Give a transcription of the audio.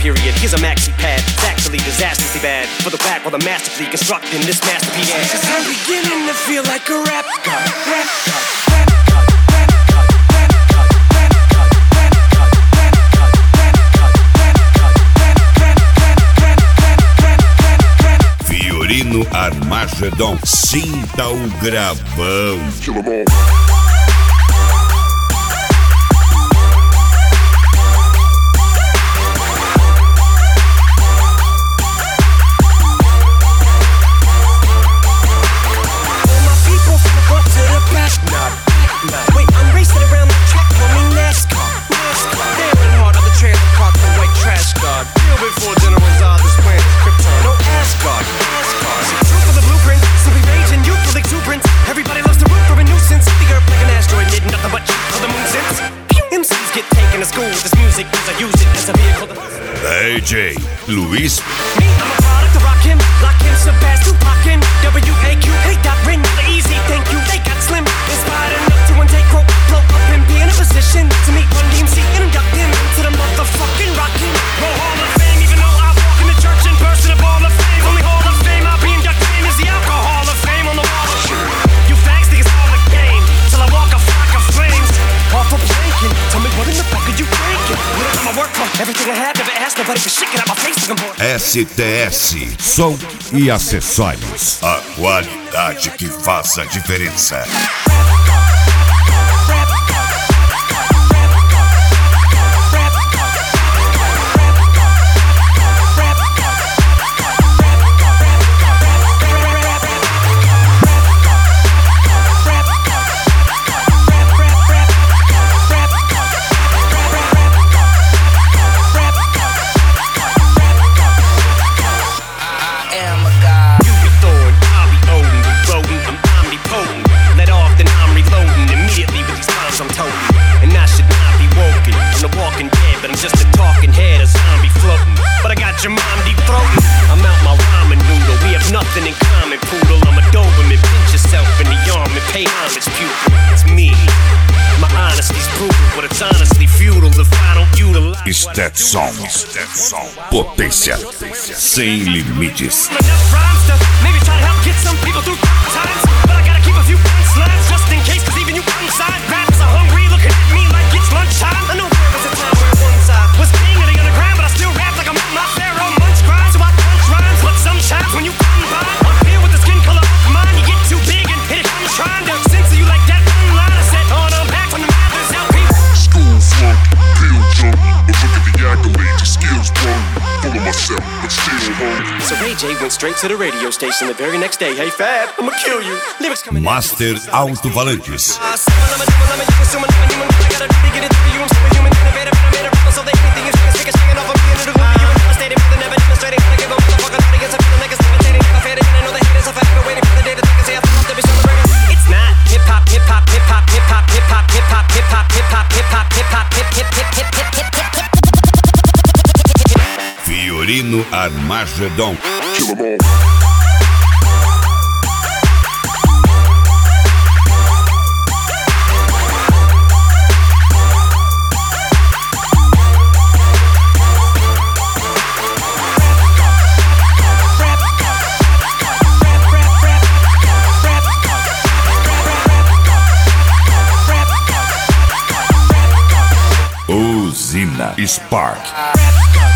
period. Here's a maxi pad, it's actually disastrously bad. For the back while I'm masterfully constructing this masterpiece. Cause I'm beginning to feel like a rap god. Rap god. Fiorino Armagedon, sinta o gravão. Wait, I'm racing around the track, call me NASCAR. Darren Hart on the trailer park, the white trash guard. Real before General Zod, this planet's Krypton. No Asgard. See, true for the blueprint, simply raging, youthful exuberance. Everybody loves to root for a nuisance. The earth like an asteroid, did nothing but cheat for the moon since. MCs get taken to school with this music, cause I use it as a vehicle to... DJ Luis. Me, I'm a product to rock him, lock him, Sebastian, Tupac him. W.A.Q. Hey, that ring, easy, thank you. They got slim, inspired enough to intake, quote, blow up and be in a position to meet Run DMC and induct him to the motherfucking rockin' Roll Hall of Fame. Even though I walk in the church in person of Hall of Fame, only Hall of Fame I'll be inducted in is the Alcohol of Fame on the wall of shame. You fags think it's all a game till I walk a flock of flames. Off a planking, tell me what in the fuck are you drinking? Little time I work for everything I have, never asked nobody for shit, get out my face looking for STS, som e acessórios. A qualidade que faz a diferença. Your mom deep throatin'. I'm out my ramen noodle. We have nothing in common, poodle. I'm a Doberman. Pinch yourself in the arm and pay homage, pupil. It's me. My honesty's brutal, but it's honestly futile if I don't utilize. Stetson. Potência sem limites. Enough rhymes to maybe try to help get some people through times, but I gotta keep a few punchlines just in case, cause even you inside rappers are hungry, looking at me like it's lunchtime. I know there was a time where one side was king of the underground, but I still rap like I'm on my pharaoh munch grind. So I punch rhymes, but sometimes when you come by up here with the skin color of mine, you get too big and hit it. I'm trying to censor you like that one line I said on a back from the Mathers LP. School flunk, pill junk, but look at the accolades, your skills wrong. Full of myself, but still home. So Ray J went straight to the radio station the very next day. Hey Fab, I'ma kill you. Lyrics coming. Master Alto-Falantes. It's not hip hop, hip hop, hip hop, hip hop, hip hop, hip hop, hip hop, hip hop, hip hop, hip hop, hip hip hip hip hip hip hip. Fiorino Armagedon. Kill 'em all. Usina Spark.